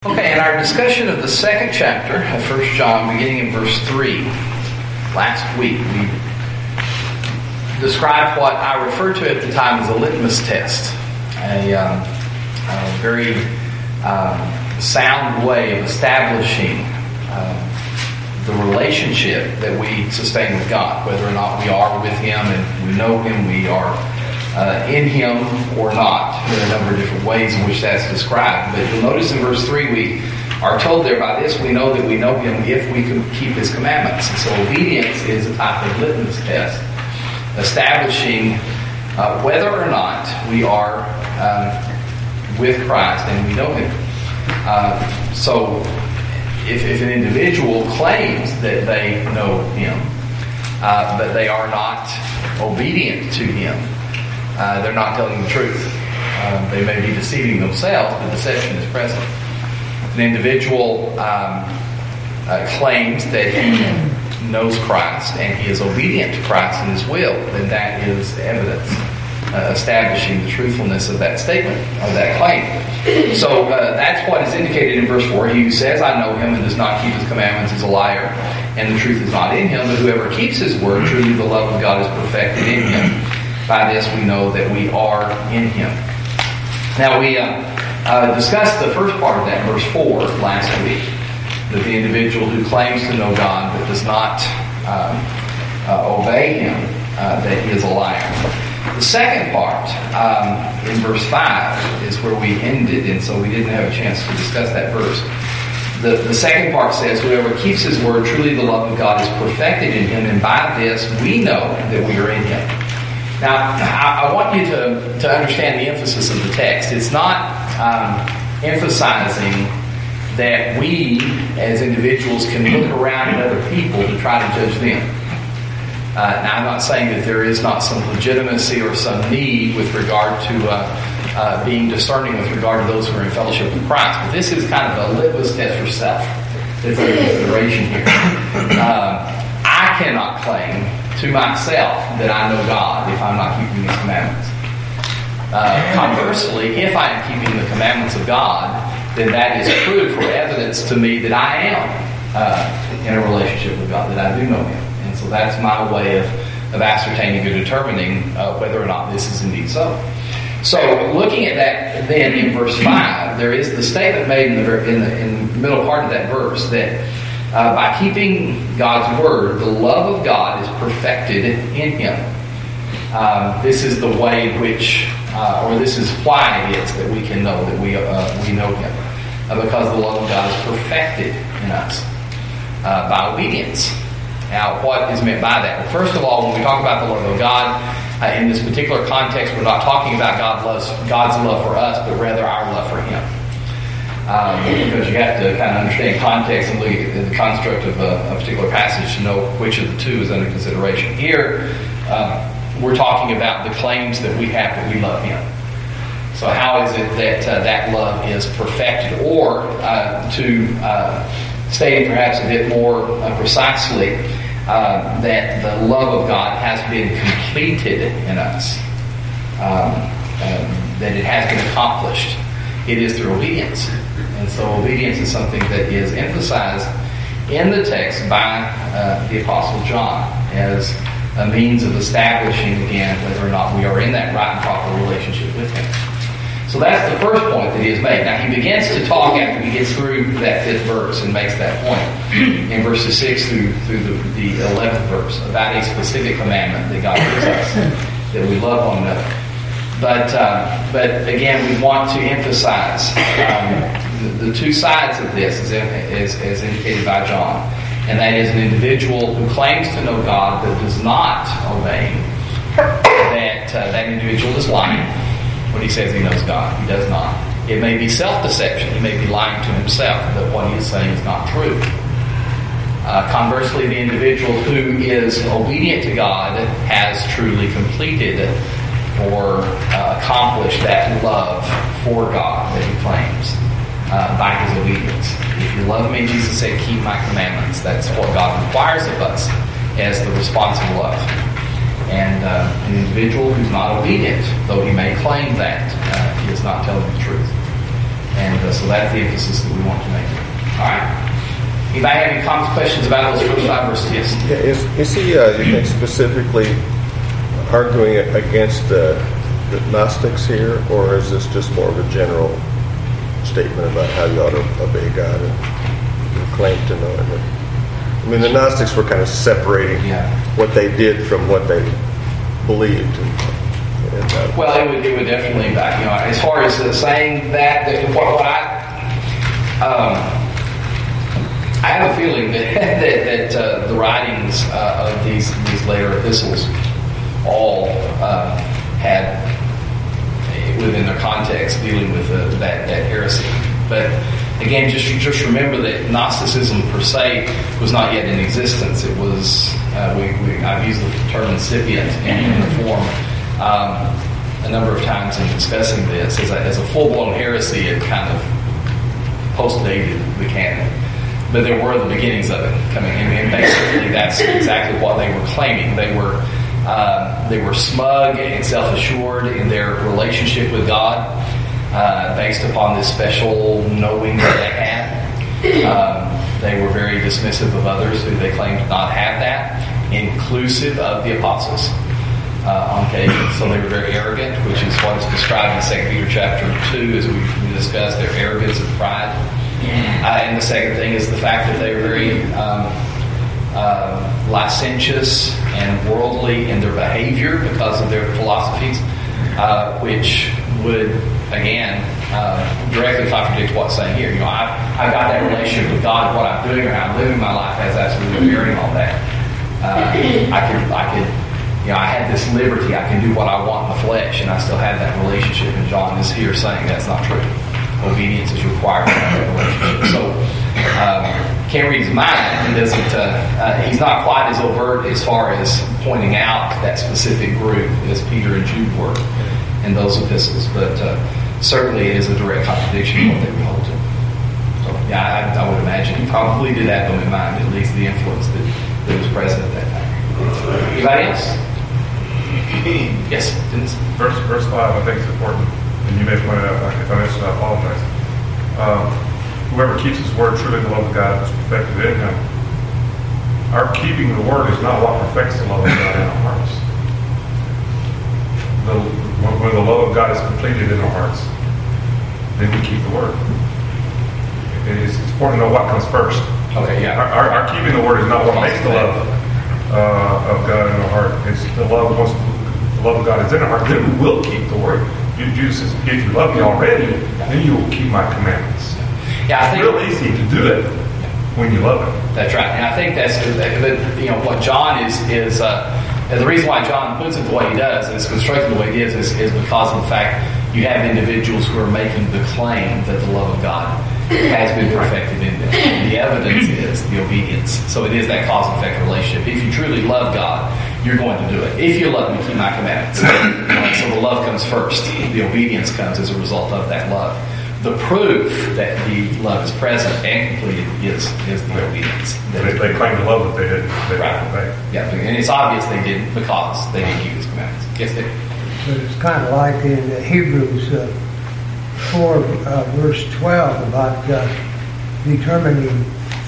Okay, in our discussion of the second chapter of 1 John, beginning in verse 3, last week we described what I referred to at the time as a litmus test, a very sound way of establishing the relationship that we sustain with God, whether or not we are with Him and we know Him, we are in Him or not. There are a number of different ways in which that's described. But you'll notice in verse 3 we are told there, by this we know that we know Him if we can keep His commandments. And so obedience is a type of litmus test, establishing whether or not we are with Christ and we know Him. So if an individual claims that they know Him, but they are not obedient to Him, they're not telling the truth. They may be deceiving themselves, but deception is present. If an individual claims that he knows Christ and he is obedient to Christ and His will, then that is evidence establishing the truthfulness of that statement, of that claim. So that's what is indicated in verse 4. He who says, I know Him, and does not keep His commandments is a liar, and the truth is not in him. But whoever keeps His word, truly the love of God is perfected in him. By this we know that we are in Him. Now we discussed the first part of that, verse 4, last week. That the individual who claims to know God but does not obey Him, that he is a liar. The second part, in verse 5, is where we ended, and so we didn't have a chance to discuss that verse. The second part says, whoever keeps His word, truly the love of God is perfected in him, and by this we know that we are in Him. Now, I want you to understand the emphasis of the text. It's not emphasizing that we, as individuals, can look around at other people to try to judge them. Now, I'm not saying that there is not some legitimacy or some need with regard to being discerning with regard to those who are in fellowship with Christ. But this is kind of a litmus test for self. That's under consideration here. I cannot claim to myself that I know God if I'm not keeping His commandments. Conversely, if I am keeping the commandments of God, then that is proof or evidence to me that I am in a relationship with God, that I do know Him. And so that's my way of ascertaining or determining whether or not this is indeed so. So, looking at that then in verse 5, there is the statement made in the middle part of that verse that by keeping God's word, the love of God is perfected in him. This is the way in which, or this is why it is that we can know that we know Him, because the love of God is perfected in us by obedience. Now, what is meant by that? Well, first of all, when we talk about the love of God, in this particular context, we're not talking about God's love for us, but rather our love for Him. Because you have to kind of understand context and look at the construct of a particular passage to know which of the two is under consideration. Here, we're talking about the claims that we have that we love Him. So how is it that that love is perfected? Or to state it perhaps a bit more precisely, that the love of God has been completed in us. That it has been accomplished. It is through obedience. And so obedience is something that is emphasized in the text by the Apostle John as a means of establishing again whether or not we are in that right and proper relationship with Him. So that's the first point that he has made. Now he begins to talk after he gets through that 5th verse and makes that point in verses 6 through the 11th verse about a specific commandment that God gives us, that we love one another. But again, we want to emphasize the two sides of this as indicated by John. And that is an individual who claims to know God but does not obey, that individual is lying when he says he knows God. He does not. It may be self-deception. He may be lying to himself, but what he is saying is not true. Conversely, the individual who is obedient to God has truly completed or accomplished that love for God that he claims by his obedience. If you love me, Jesus said, keep my commandments. That's what God requires of us as the response of love. And an individual who's not obedient, though he may claim that, he is not telling the truth. And so that's the emphasis that we want to make. All right. Anybody have any comments, questions about those first 5 verses? Yes. Yeah, is he, you think, specifically arguing against the Gnostics here, or is this just more of a general statement about how you ought to obey God and claim to know Him? I mean, the Gnostics were kind of separating what they did from what they believed. Well, it would definitely, as far as saying that what I have a feeling that the writings of these later epistles all had within their context dealing with that heresy. But again, just remember that Gnosticism per se was not yet in existence. It was I've used the term incipient in the form a number of times in discussing this as a full-blown heresy. It kind of postdated the canon, but there were the beginnings of it coming in, and basically that's exactly what they were claiming. They were smug and self-assured in their relationship with God, based upon this special knowing that they had. They were very dismissive of others who they claimed to not have that, inclusive of the apostles on occasion. So they were very arrogant, which is what is described in 2 Peter chapter 2 as we discussed, their arrogance and pride. And the second thing is the fact that they were very licentious and worldly in their behavior because of their philosophies, which would, again, directly contradict what's saying here. I've got that relationship with God, and what I'm doing or how I'm living my life has absolutely bearing on that. I had this liberty. I can do what I want in the flesh, and I still have that relationship. And John is here saying that's not true. Obedience is required in that relationship. So, can't read his mind. He doesn't. He's not quite as overt as far as pointing out that specific group as Peter and Jude were in those epistles. But certainly, it is a direct contradiction of what they would hold to. So, I would imagine he probably did have them in mind, at least the influence that was present at that time. Anybody else? Yes, Dennis. Verse 5, I think, is important. And you may point it out, if I missed it, I apologize. Whoever keeps his word, truly the love of God is perfected in him. Our keeping the word is not what perfects the love of God in our hearts. When the love of God is completed in our hearts, then we keep the word. It's important to know what comes first. Okay, yeah. Our keeping the word is not what makes the love of God in our heart. It's the love. Once the love of God is in our heart, then we will keep the word. Jesus says, if you love me already, then you will keep my commandments. Yeah, I think it's real easy to do it when you love him. That's right, and I think that's what John is the reason why John puts it the way he does and is constructed the way he is because of the fact you have individuals who are making the claim that the love of God has been perfected in them. The evidence is the obedience. So it is that cause-effect relationship. If you truly love God, you're going to do it. If you love me, keep my commandments. So the love comes first. The obedience comes as a result of that love. The proof that the love is present and completed is the obedience. They claim to love, but they didn't. Right. Yeah, and it's obvious they didn't because they didn't keep his commandments. Yes, Dave? But it's kind of like in Hebrews 4, verse 12 about determining,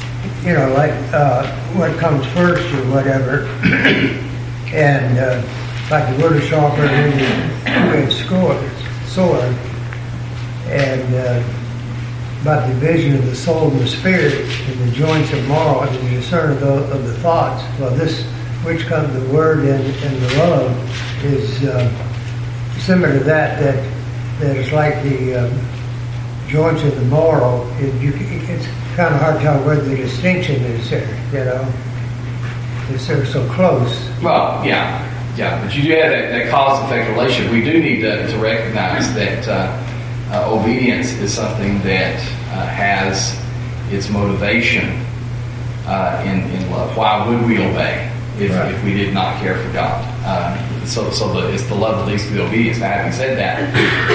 what comes first or whatever. And like the word is sharper than any two-edged sword. And about the division of the soul and the spirit and the joints and marrow and the discern of the thoughts. Well, this, which comes the word and the love, is similar to that is like the joints of the marrow. It's kind of hard to tell where the distinction is there, Because they're so close. Well, yeah, but you do have that cause-effect relationship. We do need to recognize that obedience is something that has its motivation in love. Why would we obey if we did not care for God? So it's the love that leads to the obedience. Now, having said that,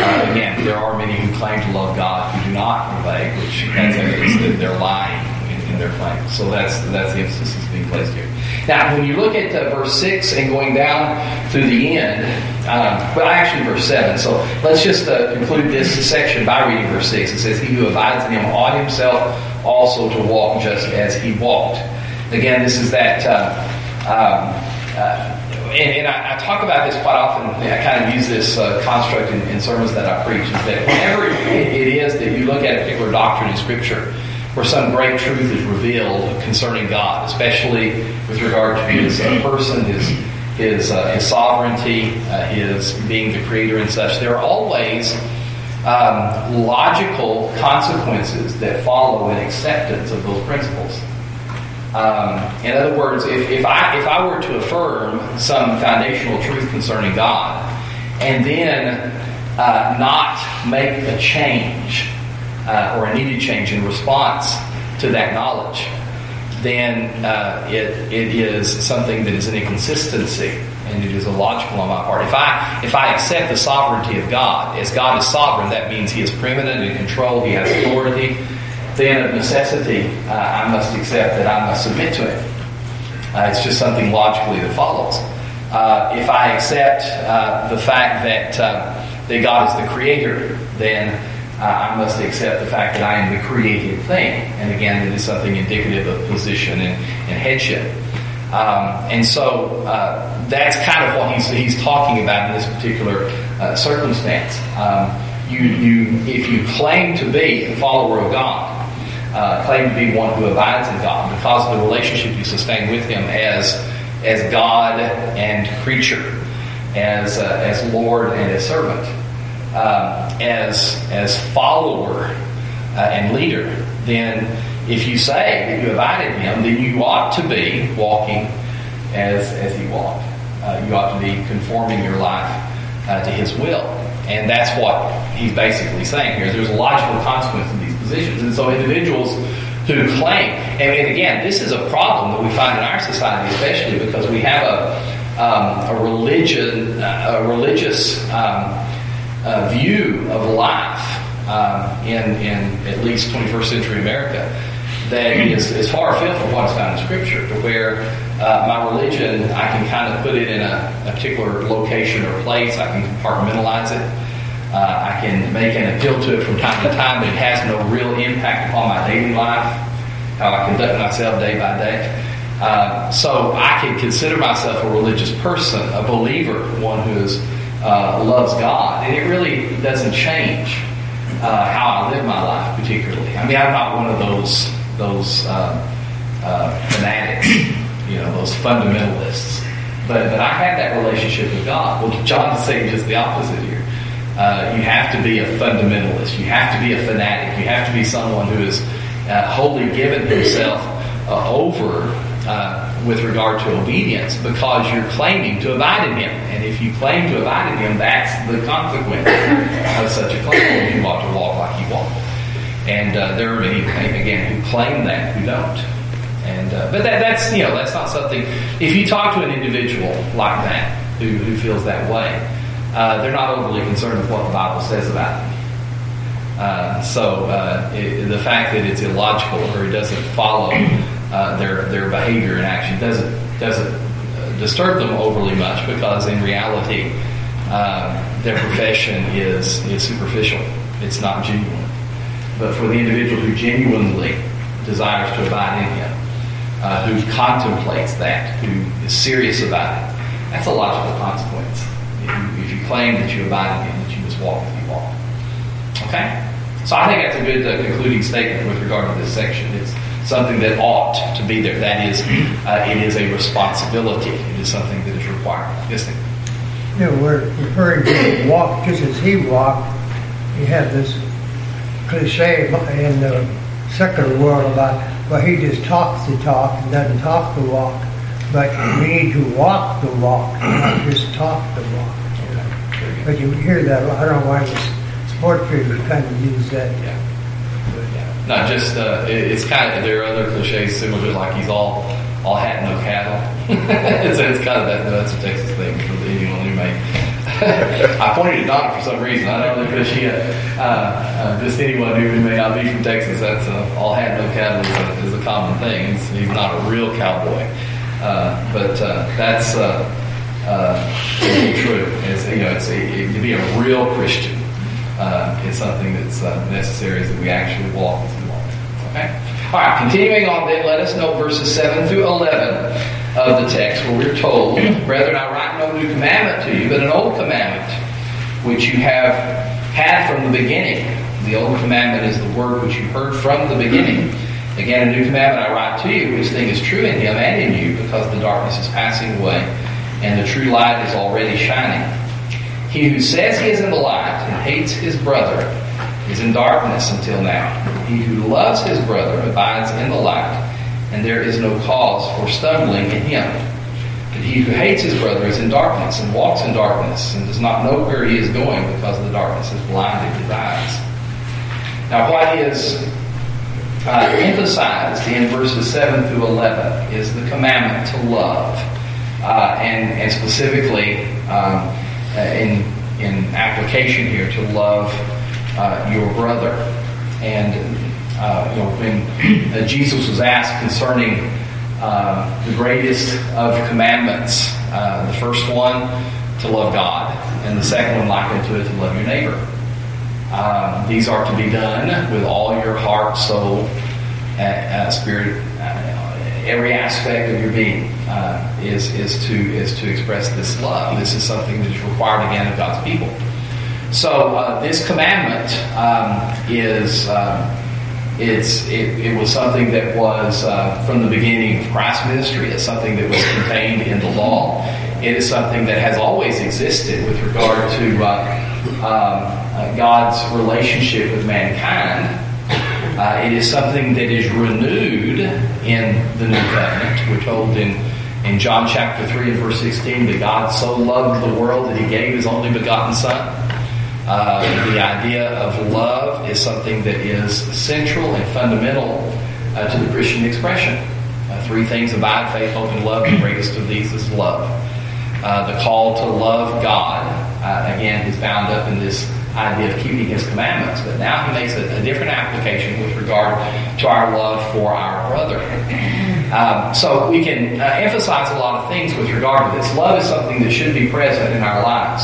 again, there are many who claim to love God who do not obey, which that's evidence that they're lying in in their claims. So that's the emphasis that's being placed here. Now, when you look at verse 6 and going down through the end, actually verse 7. So let's just conclude this section by reading verse 6. It says, "He who abides in him ought himself also to walk just as he walked." Again, this is that, and I talk about this quite often. I kind of use this construct in sermons that I preach, is that whenever it is that you look at a particular doctrine in Scripture, where some great truth is revealed concerning God, especially with regard to His person, His sovereignty, His being the Creator and such, there are always logical consequences that follow in acceptance of those principles. In other words, if I were to affirm some foundational truth concerning God, and then not make a change or a needed change in response to that knowledge, then it is something that is an inconsistency, and it is illogical on my part. If I accept the sovereignty of God, as God is sovereign, that means He is preeminent in control, He has authority, then of necessity I must accept that I must submit to Him. It's just something logically that follows. If I accept the fact that God is the Creator, then I must accept the fact that I am the created thing. And again, it is something indicative of position and headship. And so that's kind of what he's talking about in this particular circumstance. If you claim to be a follower of God, claim to be one who abides in God because of the relationship you sustain with Him as God and creature, as Lord and as servant, as follower and leader, then if you say that you abide in Him, then you ought to be walking as He walked. You ought to be conforming your life to His will. And that's what he's basically saying here. There's a logical consequence in these positions. And so individuals who claim, and again, this is a problem that we find in our society, especially because we have a religious view of life in at least 21st century America that is far afield from what is found in Scripture, to where my religion, I can kind of put it in a particular location or place. I can compartmentalize it. I can make an appeal to it from time to time, but it has no real impact upon my daily life, how I conduct myself day by day. So I can consider myself a religious person, a believer, one who loves God, and it really doesn't change how I live my life particularly. I mean, I'm not one of those fanatics, those fundamentalists. But I have that relationship with God. Well, John is saying just the opposite here. You have to be a fundamentalist. You have to be a fanatic. You have to be someone who is wholly given himself over with regard to obedience, because you're claiming to abide in Him. And if you claim to abide in Him, that's the consequence of such a claim. You ought to walk like He walked. And there are many, again, who claim that, who don't. And but that's not something. If you talk to an individual like that who feels that way, they're not overly concerned with what the Bible says about them. The fact that it's illogical or it doesn't follow their behavior and action doesn't disturb them overly much, because in reality their profession is superficial. It's not genuine. But for the individual who genuinely desires to abide in Him, who contemplates that, who is serious about it, that's a logical consequence. If you claim that you abide in Him, that you must walk as He walked. Okay? So I think that's a good concluding statement with regard to this section. It's something that ought to be there. That is, it is a responsibility. It is something that is required. Yes, Nick? We're referring to walk just as He walked. You have this cliche in the secular world about, well, He just talks the talk and doesn't talk the walk. But we need to walk the walk, not just talk the walk. But you hear that. I don't know why the sport people kind of use that. Yeah. Not just, it's kind of, there are other cliches similar, like he's all hat, no cattle. it's kind of that's a Texas thing for anyone who may I pointed at Donna for some reason. I don't know because she, just anyone who may not be from Texas, that's all hat, no cattle is a common thing. He's not a real cowboy. But that's true. To be a real Christian is something that's necessary, is that we actually walk as he walks. Okay? All right, continuing on then, let us note verses 7 through 11 of the text, where we're told, "Brethren, I write no new commandment to you, but an old commandment, which you have had from the beginning." The old commandment is the word which you heard from the beginning. "Again, a new commandment I write to you, which thing is true in him and in you, because the darkness is passing away, and the true light is already shining. He who says he is in the light and hates his brother is in darkness until now. He who loves his brother abides in the light, and there is no cause for stumbling in him. But he who hates his brother is in darkness and walks in darkness and does not know where he is going, because the darkness has blinded his eyes." Now, what is emphasized in verses 7 through 11 is the commandment to love, and specifically in application here, to love your brother. And when Jesus was asked concerning the greatest of commandments, the first one to love God, and the second one likened to it to love your neighbor. These are to be done with all your heart, soul, spirit, every aspect of your being is to express this love. This is something that is required again of God's people. So this commandment it was something that was from the beginning of Christ's ministry. It's something that was contained in the law. It is something that has always existed with regard to God's relationship with mankind. It is something that is renewed in the New Covenant. We're told in John chapter 3 and verse 16 that God so loved the world that he gave his only begotten Son. The idea of love is something that is central and fundamental to the Christian expression. Three things abide: faith, hope, and love. The greatest of these is love. The call to love God, again, is bound up in this idea of keeping his commandments, but now he makes a different application with regard to our love for our brother. So we can emphasize a lot of things with regard to this. Love is something that should be present in our lives,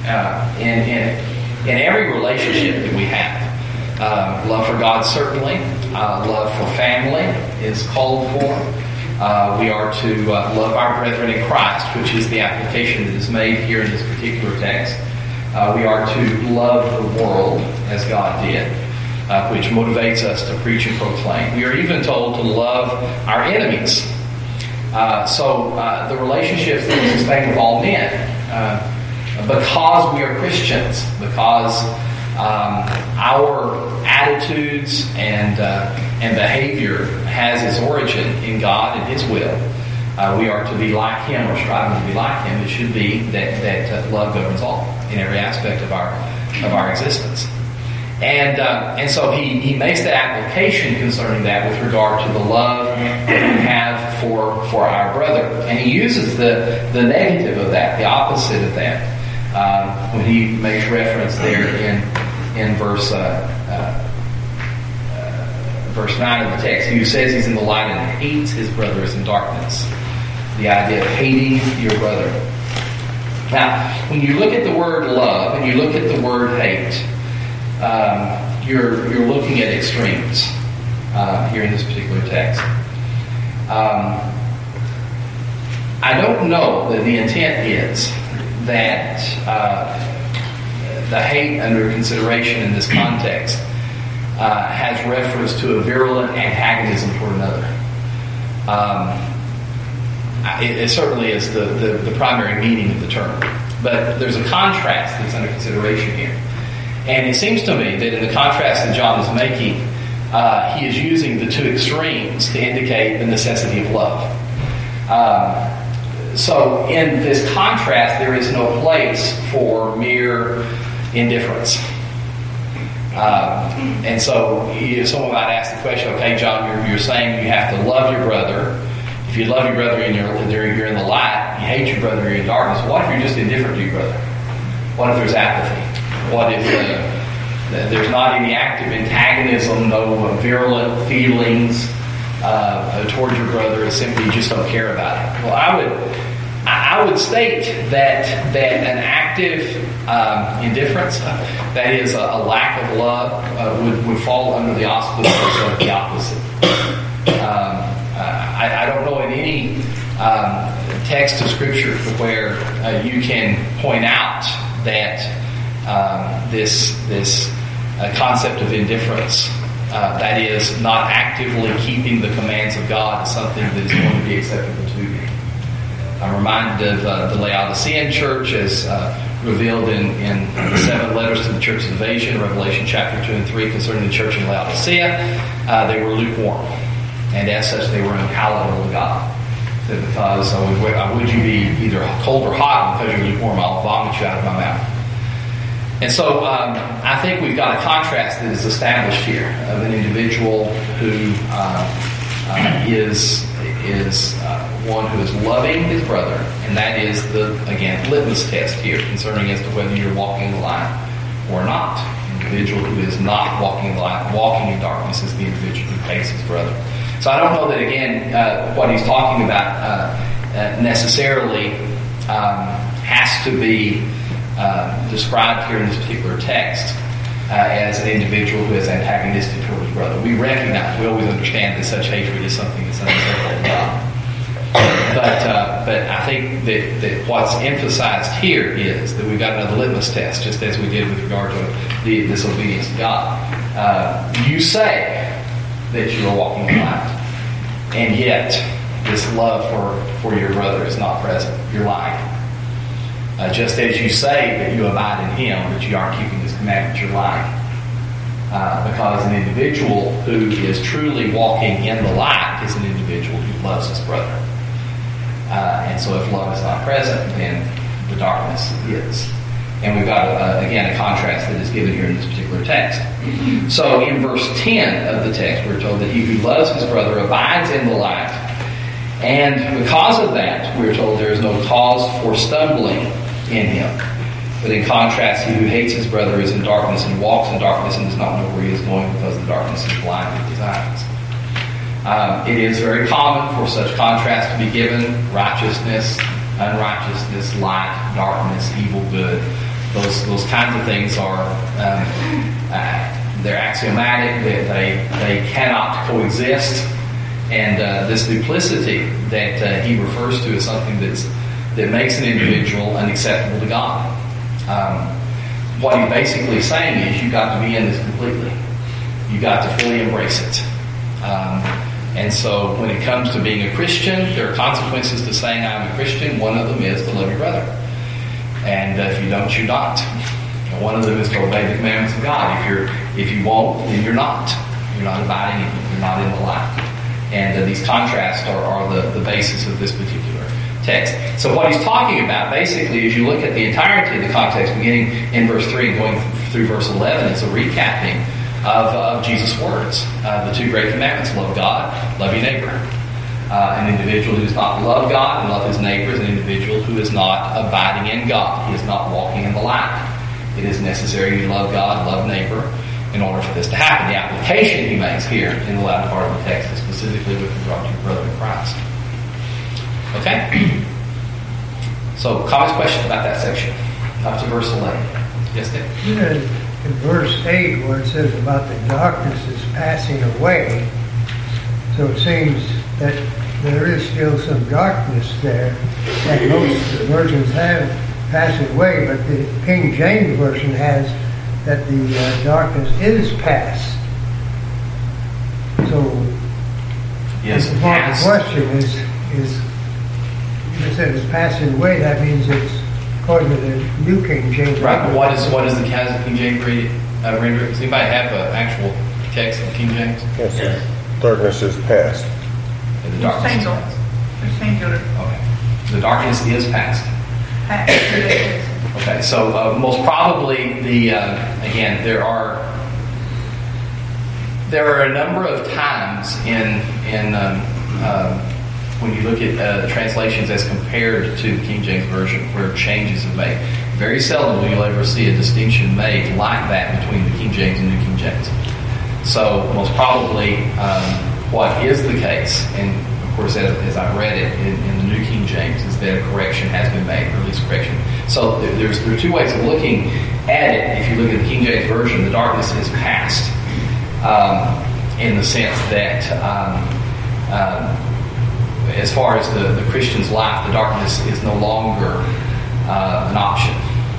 in every relationship that we have. Love for God, certainly. Love for family is called for. We are to love our brethren in Christ, which is the application that is made here in this particular text. We are to love the world as God did, which motivates us to preach and proclaim. We are even told to love our enemies. So the relationships that we sustain with all men, because we are Christians, because our attitudes and behavior has its origin in God and His will. We are to be like Him, or striving to be like Him. It should be that love governs all in every aspect of our existence. And so he makes the application concerning that with regard to the love that we have for our brother. And he uses the negative of that, the opposite of that, when he makes reference there in verse 9 of the text. He who says he's in the light and hates his brother is in darkness. The idea of hating your brother. Now, when you look at the word love and you look at the word hate, you're looking at extremes here in this particular text. I don't know that the intent is that the hate under consideration in this context has reference to a virulent antagonism toward another. It certainly is the primary meaning of the term. But there's a contrast that's under consideration here. And it seems to me that in the contrast that John is making, he is using the two extremes to indicate the necessity of love. So in this contrast, there is no place for mere indifference. And so someone might ask the question, okay, John, you're saying you have to love your brother. If you love your brother and you're in the light, you hate your brother, you're in darkness. What if you're just indifferent to your brother? What if there's apathy? What if there's not any active antagonism, no virulent feelings toward your brother, and simply you just don't care about it? Well, I would state that an active indifference, that is a lack of love, would fall under the auspices of the opposite. I don't know in any text of Scripture where you can point out that this concept of indifference, that is not actively keeping the commands of God, is something that is going to be acceptable to you. I'm reminded of the Laodicean church as revealed in the 7 letters to the churches of Asia, Revelation chapter 2 and 3 concerning the church in Laodicea. They were lukewarm, and as such they were unpalatable to God. Because would you be either cold or hot, because you're lukewarm, I'll vomit you out of my mouth. And so I think we've got a contrast that is established here of an individual who is one who is loving his brother, and that is the, again, litmus test here concerning as to whether you're walking the line or not. An individual who is not walking the line, walking in darkness, is the individual who hates his brother. So I don't know that, again, what he's talking about necessarily has to be described here in this particular text as an individual who is antagonistic toward his brother. We always understand that such hatred is something that's unacceptable to God. But I think that what's emphasized here is that we've got another litmus test, just as we did with regard to the disobedience to God. You say that you are walking the line, and yet this love for your brother is not present. You're lying. Just as you say that you abide in Him, but you aren't keeping His commandments, you're lying. Because an individual who is truly walking in the light is an individual who loves his brother. And so if love is not present, then the darkness is. And we've got, again, a contrast that is given here in this particular text. So in verse 10 of the text, we're told that he who loves his brother abides in the light. And because of that, we're told there is no cause for stumbling in him. But in contrast, he who hates his brother is in darkness and walks in darkness and does not know where he is going, because the darkness is blinded his eyes. It is very common for such contrast to be given: righteousness, unrighteousness, light, darkness, evil, good. Those kinds of things are they're axiomatic. They cannot coexist. And this duplicity that he refers to is something that makes an individual unacceptable to God. What he's basically saying is you've got to be in this completely. You've got to fully embrace it. And so when it comes to being a Christian, there are consequences to saying I'm a Christian. One of them is to love your brother. And if you don't, you're not. And one of them is to obey the commandments of God. If you won't, then you're not. You're not abiding in it. You're not in the light. And these contrasts are the basis of this particular text. So what he's talking about, basically, as you look at the entirety of the context, beginning in verse 3 and going through verse 11, it's a recapping of Jesus' words. The two great commandments: love God, love your neighbor. An individual who does not love God and love his neighbor is an individual who is not abiding in God. He is not walking in the light. It is necessary to love God, love neighbor, in order for this to happen. The application he makes here in the latter part of the text is specifically with regard to your brother in Christ. Okay? So, comments, questions about that section? Up to verse 11. Yes, Nick? In verse 8, where it says about the darkness is passing away, so it seems that there is still some darkness there, and most versions have passed away, but the King James Version has that the darkness is past. So, yes, the question is you said it's passing away, that means it's according to the New King James. Right, but what is the King James render? Does anybody have an actual text in King James? Yes. Darkness is past. And the darkness is past. Okay. The darkness is past. Okay, so most probably again there are a number of times in when you look at translations as compared to the King James Version where changes are made. Very seldom will you ever see a distinction made like that between the King James and New King James. So most probably what is the case, and of course as I read it in the New King James, is that a correction has been made, or at least correction. So there are two ways of looking at it. If you look at the King James Version, the darkness is past, in the sense that as far as the Christian's life, the darkness is no longer an option.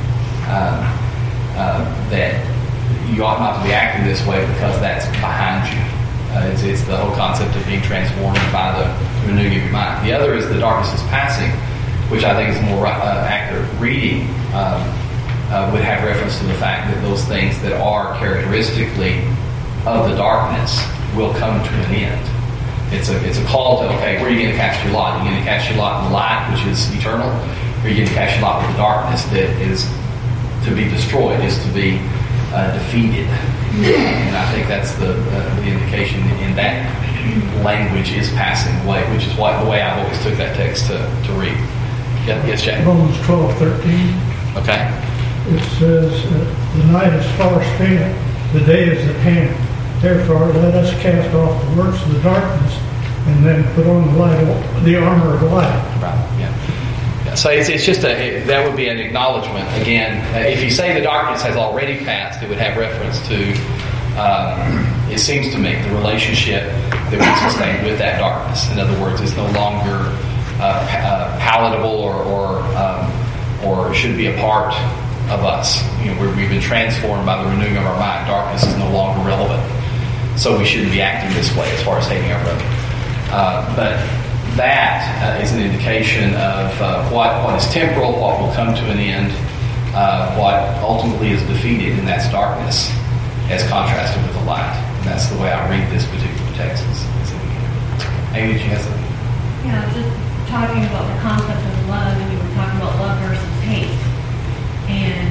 That you ought not to be acting this way because that's behind you. It's the whole concept of being transformed by the renewing of your mind. The other is the darkness is passing, which I think is a more accurate reading. Would have reference to the fact that those things that are characteristically of the darkness will come to an end. It's a call to, okay, where are you going to cast your lot? Are you going to cast your lot in the light, which is eternal, or are you going to cast your lot with the darkness that is to be destroyed, is to be defeated? And I think that's the indication in that language is passing away, which is the way I've always took that text to read. Yes, Jack? Romans 12:13. Okay. It says, the night is far spent, the day is at hand. Therefore, let us cast off the works of the darkness and then put on the armor of light. Right, yeah. So it's just that would be an acknowledgement. Again, if you say the darkness has already passed, it would have reference to, it seems to me, the relationship that we sustain with that darkness. In other words, it's no longer palatable or should be a part of us. We've been transformed by the renewing of our mind. Darkness is no longer relevant. So we shouldn't be acting this way as far as hating our brother. But that is an indication of what is temporal, what will come to an end, what ultimately is defeated, and that's darkness as contrasted with the light. And that's the way I read this particular text. Amy, did you have something? Yeah, just talking about the concept of love, and you were talking about love versus hate. And,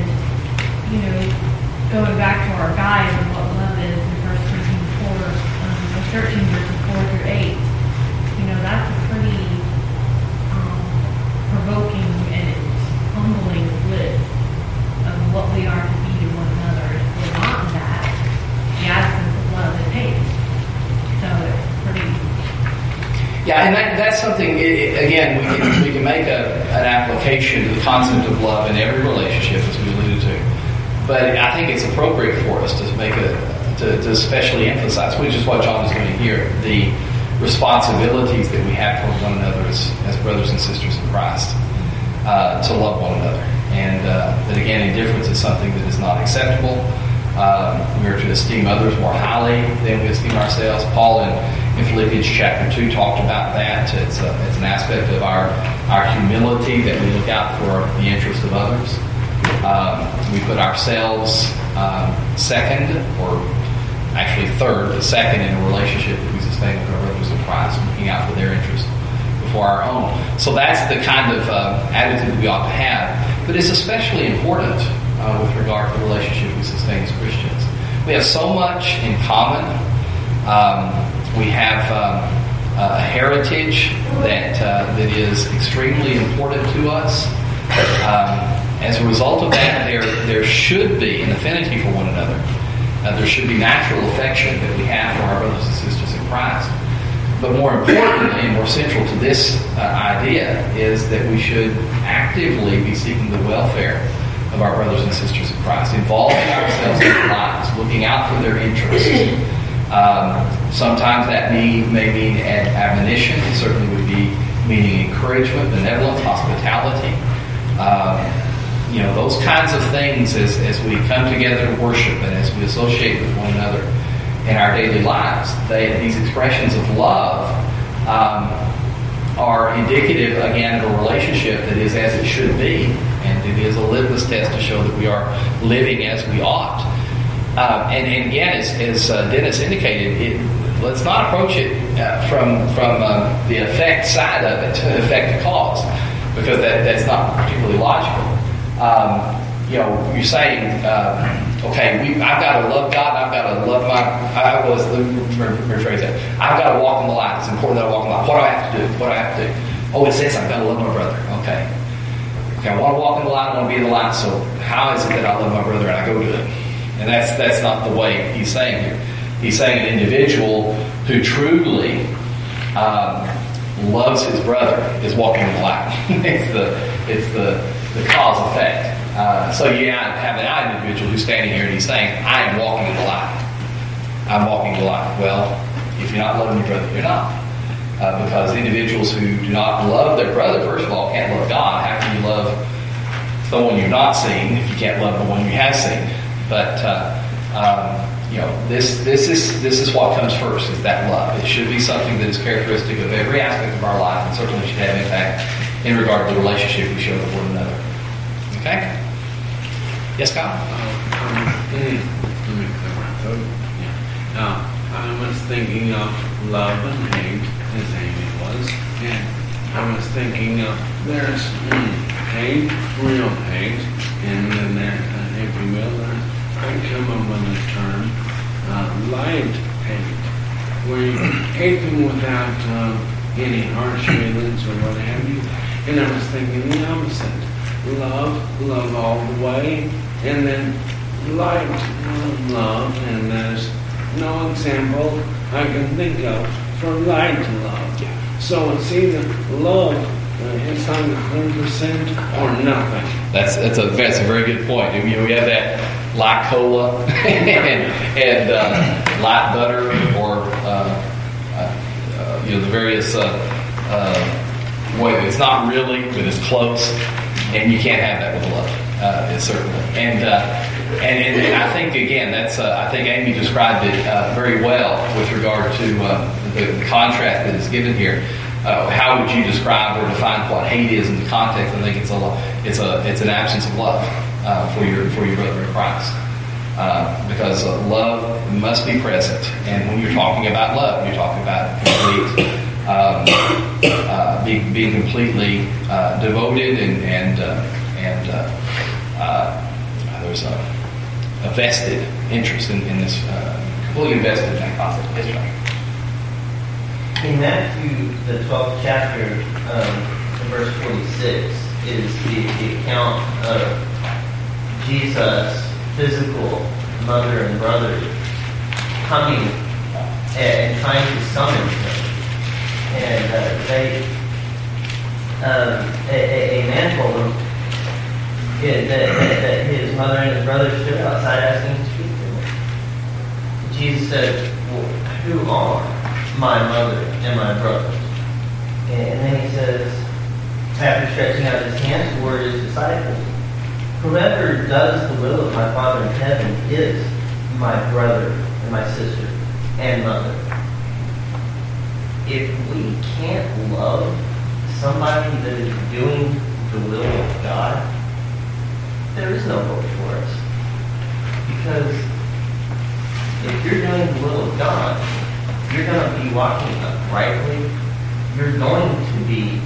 going back to our guide of what love is in 1 Corinthians 13, verses 4 through 8, that's a pretty provoking and humbling list of what we are to be to one another. If we're not that, the absence of love is hate. So it's pretty... Yeah, and that's something, again, we can make an application to the concept of love in every relationship, as we alluded to. But I think it's appropriate for us to to especially emphasize, which is what John is doing here, the responsibilities that we have toward one another as brothers and sisters in Christ, to love one another. And that again, indifference is something that is not acceptable. We are to esteem others more highly than we esteem ourselves. Paul in Philippians chapter 2 talked about that. It's an aspect of our humility that we look out for the interest of others. We put ourselves second, or actually second in a relationship that we sustain with our brothers in Christ, looking out for their interest before our own. So that's the kind of attitude we ought to have. But it's especially important with regard to the relationship we sustain as Christians. We have so much in common. We have a heritage that is extremely important to us. As a result of that, there should be an affinity for one another. There should be natural affection that we have for our brothers and sisters in Christ. But more importantly, and more central to this idea, is that we should actively be seeking the welfare of our brothers and sisters in Christ, involving ourselves in their lives, looking out for their interests. Sometimes that may mean admonition. It certainly would be meaning encouragement, benevolence, hospitality. Those kinds of things as we come together to worship and as we associate with one another in our daily lives. These expressions of love are indicative, again, of a relationship that is as it should be, and it is a litmus test to show that we are living as we ought. And again, as Dennis indicated, let's not approach it from the effect side of it, to effect to cause, because that's not particularly logical. You're saying, I've got to love God, I've got to love rephrase that. I've got to walk in the light. It's important that I walk in the light. What do I have to do? Oh, it says I've got to love my brother. Okay. Okay, I want to walk in the light, I want to be in the light, so how is it that I love my brother and I go do it? And that's not the way he's saying here. He's saying an individual who truly loves his brother is walking in the light. it's the cause effect. So you have an individual who's standing here and he's saying, I am walking in the light. I'm walking in the light. Well, if you're not loving your brother, you're not. Because individuals who do not love their brother, first of all, can't love God. How can you love someone you've not seen if you can't love the one you have seen? But this is what comes first, is that love. It should be something that is characteristic of every aspect of our life, and certainly should have impact in regard to the relationship we show with one another. Okay? Yes, Kyle? Let me clear my throat. Yeah. I was thinking of love and hate, as Amy was, and I was thinking of there's hate, real hate, and then there, if you will, I come up with the term light hate, where you hate them without any harsh feelings or what have you. And I was thinking the opposite. Love all the way, and then light love, and there's no example I can think of for light love. So it's either love, it's either 100% or nothing. That's a very good point. We have that light cola and light butter, or the various ways. It's not really, but it's close, and you can't have that with love. It's certainly and I think again I think Amy described it very well with regard to the contrast that is given here. How would you describe or define what hate is in the context? I think it's an absence of love for your brother in Christ, because love must be present. And when you're talking about love, you're talking about complete, being completely devoted and there's a vested interest in this, completely invested in that concept. Yes, John. In Matthew, the 12th chapter, verse 46, is the account of Jesus' physical mother and brothers coming and trying to summon him. And a man told him that his mother and his brothers stood outside asking to speak to him. Jesus said, well, who are my mother and my brothers? And then he says, after stretching out his hands toward his disciples, whoever does the will of my Father in heaven is my brother and my sister and mother. If we can't love somebody that is doing the will of God, there is no hope for us. Because if you're doing the will of God, you're going to be walking uprightly. You're going to be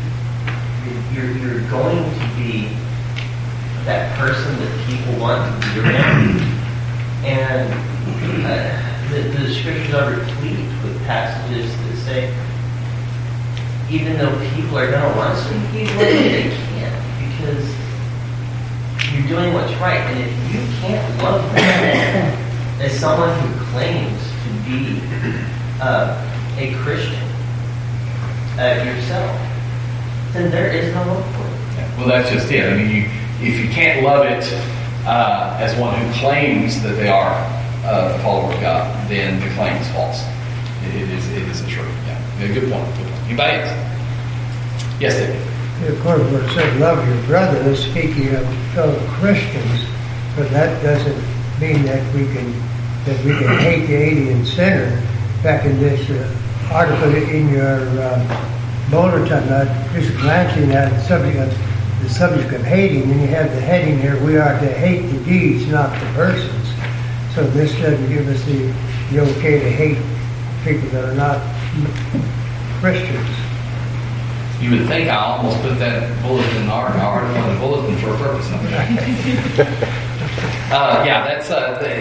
that person that people want to be around. And the scriptures are replete with passages that say, even though people are going to want to speak evil, they can't, because you're doing what's right. And if you can't love them as someone who claims to be a Christian yourself, then there is no hope for you. Yeah, well, that's just it. I mean, if you can't love it as one who claims that they are a follower of God, then the claim is false. It isn't true. Yeah, good point. Anybody else? Yes, David. Of course, when it says love your brother, it's speaking of fellow Christians, but that doesn't mean that we can hate the alien sinner. Back in this article in your bulletin, just glancing at the subject of hating, and you have the heading here: we are to hate the deeds, not the persons. So this doesn't give us the okay to hate people that are not Christians. You would think I almost put that bulletin in our article in the bulletin for a purpose. That's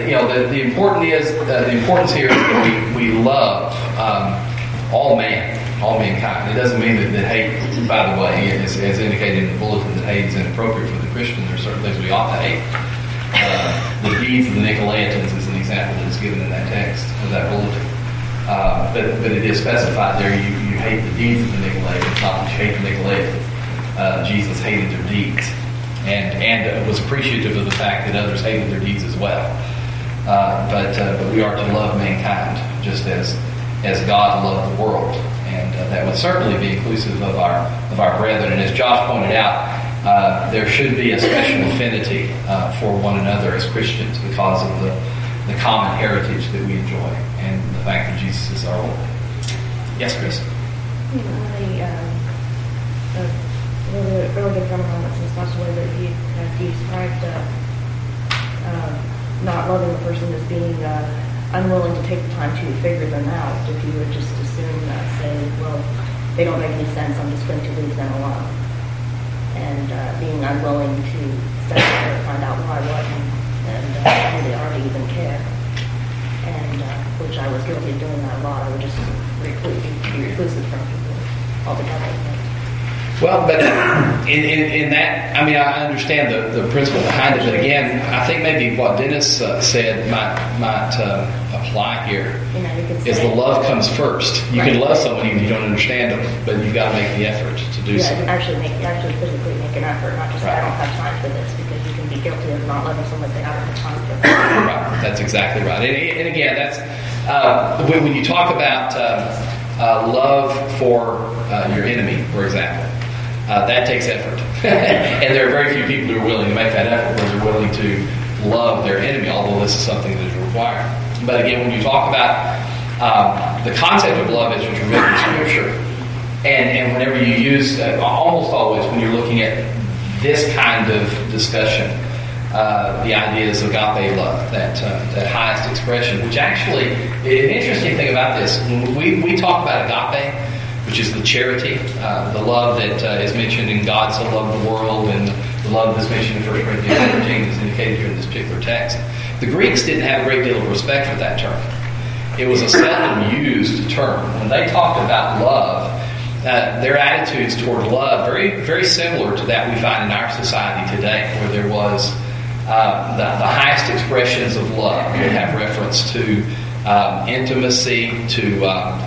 the importance here is that we love all man. all mankind. It doesn't mean that hate, by the way, as indicated in the bulletin, that hate is inappropriate for the Christian. There are certain things we ought to hate. The deeds of the Nicolaitans is an example that's given in that text of that bulletin. But it is specified there, you hate the deeds of the Nicolaitans, not that you hate the Nicolaitans. Jesus hated their deeds and was appreciative of the fact that others hated their deeds as well. But we are to love mankind just as God loved the world, and that would certainly be inclusive of our brethren. And as Josh pointed out, there should be a special affinity for one another as Christians because of the common heritage that we enjoy and the fact that Jesus is our Lord. Yes, Chris? A really good from comments and stuff, the way that you described not loving the person as being unwilling to take the time to figure them out. If you would just assume that, say, well, they don't make any sense, I'm just going to leave them alone. And being unwilling to step there and find out why, what, and do they already even care. And which I was guilty of doing that a lot. I would just be reclusive from people altogether. Well, but in that, I mean, I understand the principle behind it, but again, I think maybe what Dennis said might apply here is the love comes first. You can love someone even if you don't understand them, but you've got to make the effort to do so. Yeah, actually physically make an effort, not just I don't have time for this, because you can be guilty of not loving someone if they don't have time for that. Right, that's exactly right. And again, that's when you talk about love for your enemy, for example. That takes effort. And there are very few people who are willing to make that effort, where they're willing to love their enemy, although this is something that is required. But again, when you talk about the concept of love as it's revealed in Scripture, and whenever you use, almost always when you're looking at this kind of discussion, the idea is agape love, that highest expression, which actually, an interesting thing about this, when we talk about agape, which is the charity, the love that is mentioned in God so loved the world, and the love that's mentioned in 1 Corinthians 13 is indicated here in this particular text. The Greeks didn't have a great deal of respect for that term. It was a seldom used term. When they talked about love, their attitudes toward love very, very similar to that we find in our society today, where there was the highest expressions of love would have reference to intimacy, to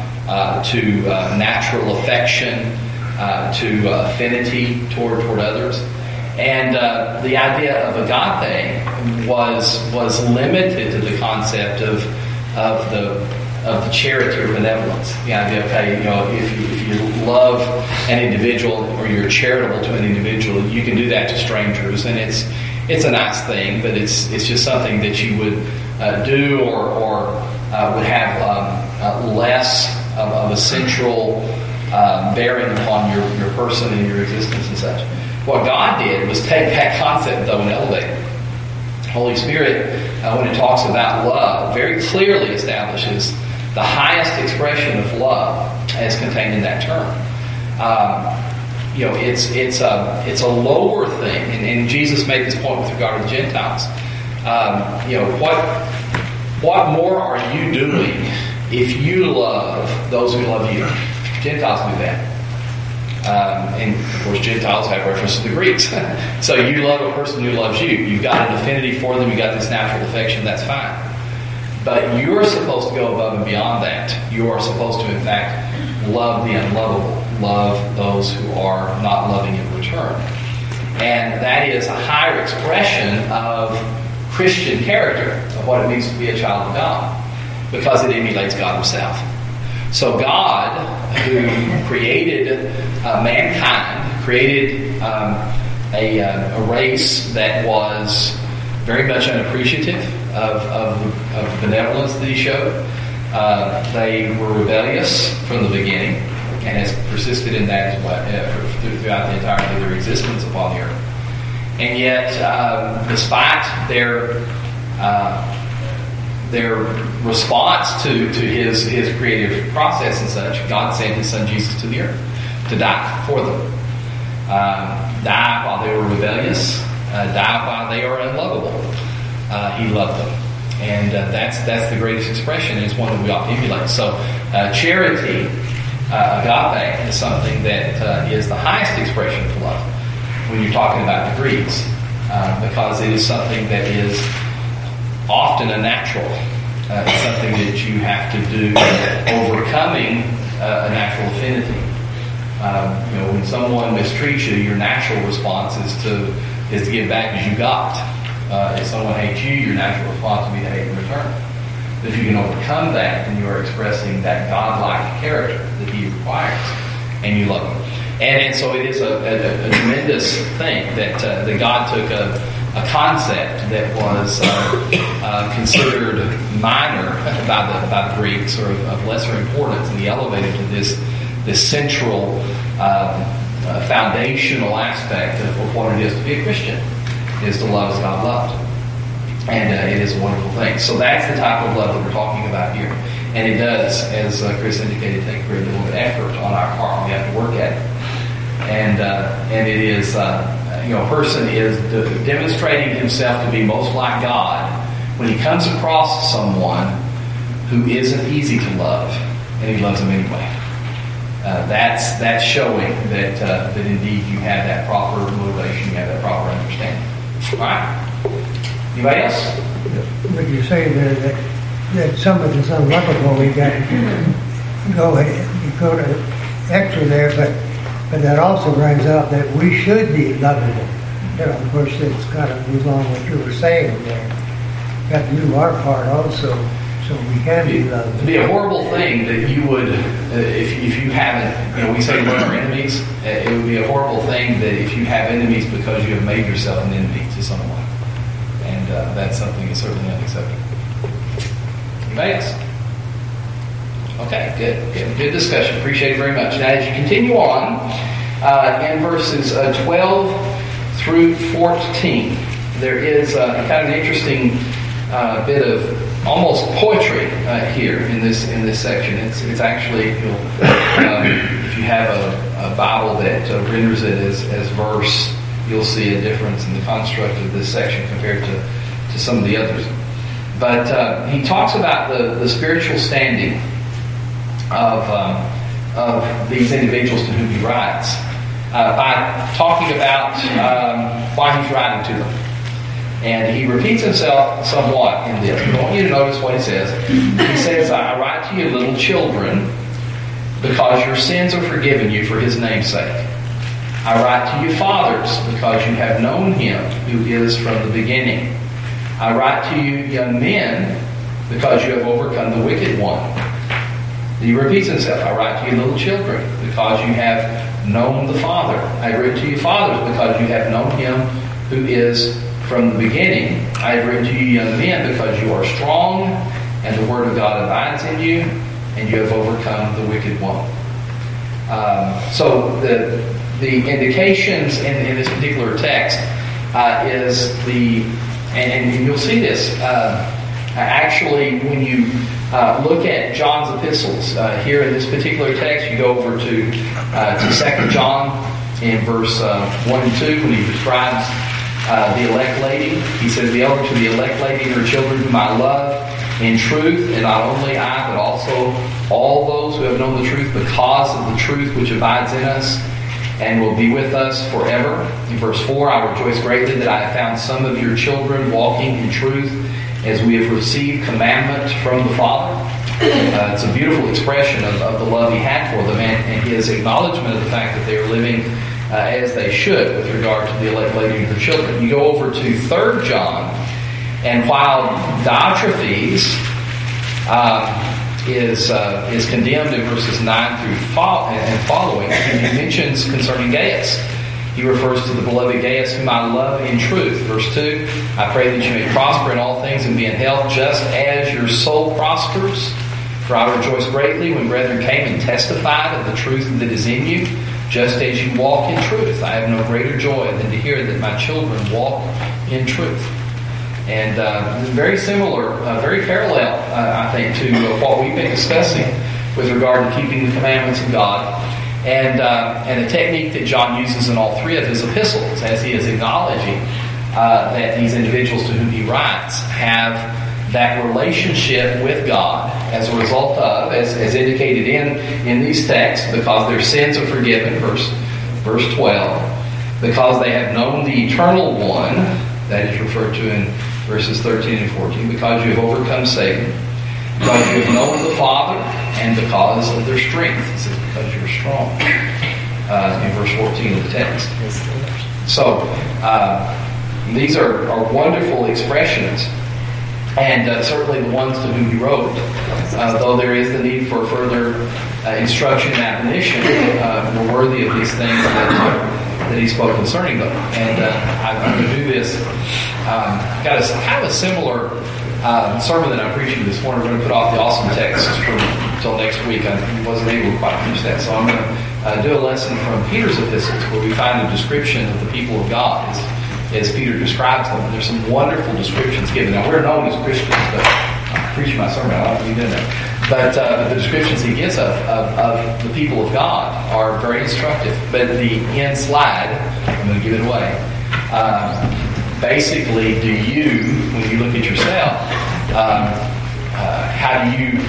natural affection, to affinity toward others, and the idea of agape was limited to the concept of the charity or benevolence. The idea, if you love an individual or you're charitable to an individual, you can do that to strangers, and it's a nice thing, but it's just something that you would do or would have less of a central bearing upon your person and your existence and such. What God did was take that concept, though, and elevate it. Holy Spirit, when it talks about love, very clearly establishes the highest expression of love as contained in that term. It's a lower thing, and Jesus made this point with regard to the Gentiles. What more are you doing if you love those who love you? Gentiles do that. And of course, Gentiles have reference to the Greeks. So you love a person who loves you. You've got an affinity for them. You've got this natural affection. That's fine. But you're supposed to go above and beyond that. You are supposed to, in fact, love the unlovable. Love those who are not loving in return. And that is a higher expression of Christian character, of what it means to be a child of God, because it emulates God Himself. So God, who created mankind, created a race that was very much unappreciative of the benevolence that He showed. They were rebellious from the beginning, and has persisted in that as well, throughout the entirety of their existence upon the earth. And yet, despite their response to His creative process and such, God sent His Son Jesus to the earth to die for them. Die while they were rebellious, die while they are unlovable. He loved them. And that's the greatest expression, and it's one that we ought to emulate. So charity agape is something that is the highest expression of love when you're talking about the Greeks, because it is something that is often a natural. It's something that you have to do overcoming a natural affinity. When someone mistreats you, your natural response is to give back as you got. If someone hates you, your natural response would be to hate in return. But if you can overcome that, then you are expressing that God-like character that He requires, and you love Him. And so it is a tremendous thing that God took a concept that was considered minor by the Greeks, or of lesser importance, and He elevated to this central foundational aspect of what it is to be a Christian, is to love as God loved. And it is a wonderful thing. So that's the type of love that we're talking about here. And it does, as Chris indicated, take a great deal of effort on our part. We have to work at it. And it is, a person is demonstrating himself to be most like God when he comes across someone who isn't easy to love, and he loves them anyway. That's showing that indeed you have that proper motivation, you have that proper understanding. All right? Anybody else? But you say there that some of it's unlovable, we got to go to extra there, but that also brings out that we should be lovable. Of course, it's kind of goes on what you were saying there. Got to do our part also, so we can be loved. It'd be a horrible thing that you would, if you haven't, we say love our enemies. It would be a horrible thing that if you have enemies because you have made yourself an enemy to someone. And that's something that's certainly unacceptable. Anybody else? Okay, good discussion. Appreciate it very much. Now, as you continue on, in verses 12 through 14, there is kind of an interesting bit of almost poetry here in this section. It's actually, if you have a Bible that renders it as verse, you'll see a difference in the construct of this section compared to some of the others. But he talks about the spiritual standing of these individuals to whom he writes by talking about why he's writing to them. And he repeats himself somewhat in this. I want you to notice what he says. He says, I write to you, little children, because your sins are forgiven you for his name's sake. I write to you, fathers, because you have known him who is from the beginning. I write to you, young men, because you have overcome the wicked one. He repeats himself. I write to you, little children, because you have known the Father. I write to you, fathers, because you have known him who is from the beginning. I have written to you, young men, because you are strong, and the word of God abides in you, and you have overcome the wicked one. So the indications in this particular text is and you'll see this actually when you look at John's epistles. Here in this particular text, you go over to 2 John in verse 1 and 2 when he describes the elect lady. He says, the elder to the elect lady and her children whom I love in truth, and not only I, but also all those who have known the truth because of the truth which abides in us and will be with us forever. In verse 4, I rejoice greatly that I have found some of your children walking in truth as we have received commandment from the Father. It's a beautiful expression of the love he had for them and his acknowledgement of the fact that they are living as they should with regard to the elect lady and her children. You go over to 3 John, and while Diotrephes is condemned in verses 9 through and following, he mentions concerning Gaius. He refers to the beloved Gaius whom I love in truth. Verse 2, I pray that you may prosper in all things and be in health just as your soul prospers. For I rejoice greatly when brethren came and testified of the truth that is in you, just as you walk in truth. I have no greater joy than to hear that my children walk in truth. And very similar, very parallel, I think, to what we've been discussing with regard to keeping the commandments of God. And a technique that John uses in all three of his epistles, as he is acknowledging that these individuals to whom he writes have that relationship with God as a result of, as indicated in these texts, because their sins are forgiven, verse 12, because they have known the eternal one, that is referred to in verses 13 and 14, because you have overcome Satan, because you have known the Father, and because of their strength. It says, because you're strong, in verse 14 of the text. So, these are wonderful expressions, and certainly the ones to whom he wrote, though there is the need for further instruction and admonition, were worthy of these things that he spoke concerning them. And I'm going to do this. Got a kind of a similar sermon that I'm preaching this morning. We're going to put off the awesome text until next week. I wasn't able to quite finish that, so I'm going to do a lesson from Peter's epistles, where we find a description of the people of God as Peter describes them. And there's some wonderful descriptions given. Now, we're known as Christians, but I'm preaching my sermon. I don't know if you know that. But the descriptions he gives of the people of God are very instructive. But the end slide, I'm going to give it away. Basically, when you look at yourself, how do you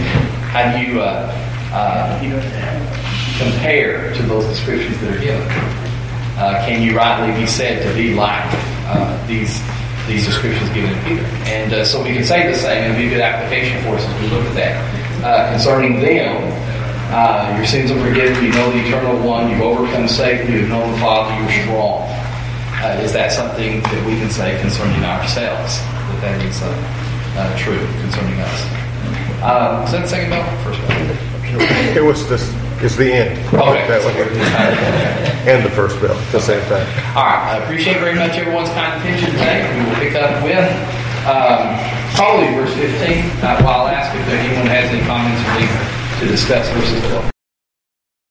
compare to those descriptions that are given? Can you rightly be said to be like these descriptions given in Peter? And so we can say the same, and it'll be a good application for us as we look at that. Concerning them, your sins are forgiven, you know the eternal one, you've overcome Satan, you've known the Father, you're strong. Is that something that we can say concerning ourselves? That is true concerning us? Is that the second bell? First bell? It was this. It's the end. Okay. That one. And the first bell at the same time. All right. I appreciate very much everyone's kind attention today. We will pick up with probably verse 15. While I'll ask if anyone has any comments or to discuss verses 12.